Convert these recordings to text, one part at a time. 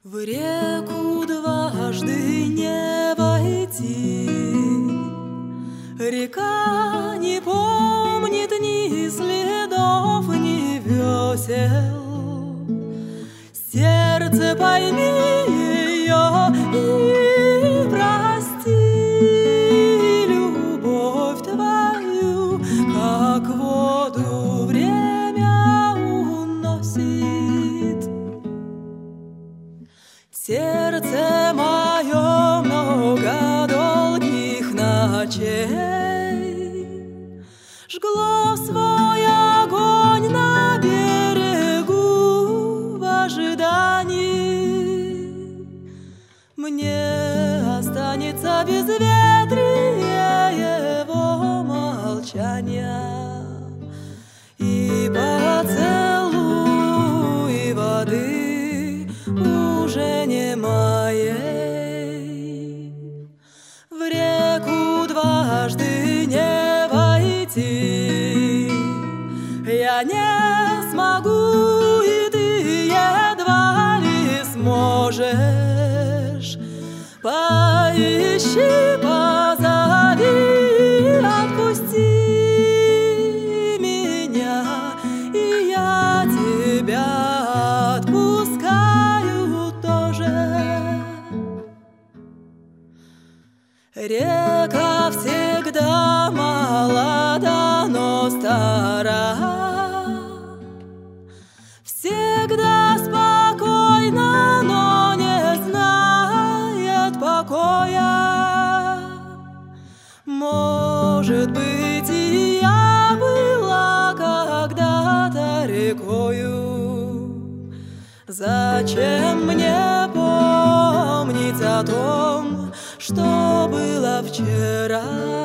В реку дважды не войти, река не помнит ни следов, ни весел. Сердце, пойми ее и прости любовь твою, как воду время уносит. Сердце мое много долгих ночей жгло свой огонь на берегу в ожидании. Мне останется безветрие его молчания и поцелуй воды уже не моей. В реку дважды не войти я не смогу, и ты едва ли сможешь. Поищи, позови, отпусти меня, и я тебя отпускаю тоже. Река всегда молода, но стара, всегда спокойна, но не знает покоя. Может быть, и я была когда-то рекою. Зачем мне помнить о том, что было вчера?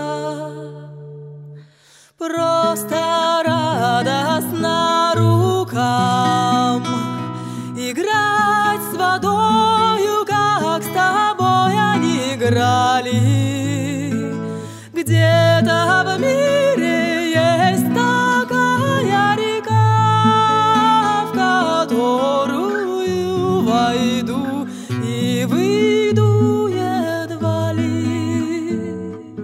Просто радостно рукам играть с водою, как с тобой они играли. Где-то в мире есть такая река, в которую войду и выйду едва ли.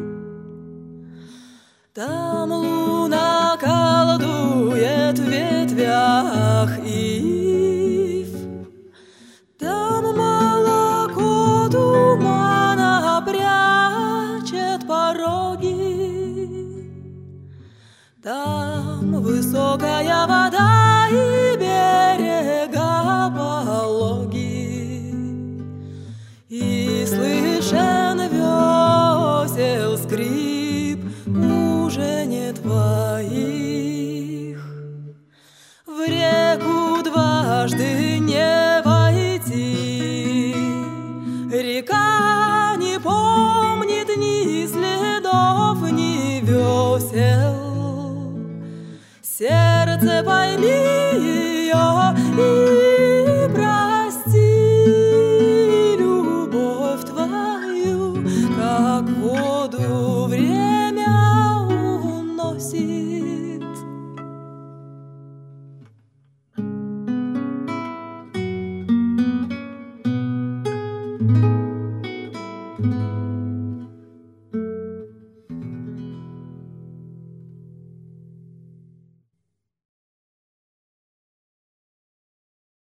Там луна колдует в ветвях ив, там молоко тумана прячет пороги, там высокая вода и берега пологи, и слышен весел скрип уже не твоих. В реку дважды не войти, река не помнит ни следов, ни весел. Сердце, пойми ее и прости любовь твою, как воду время уносит.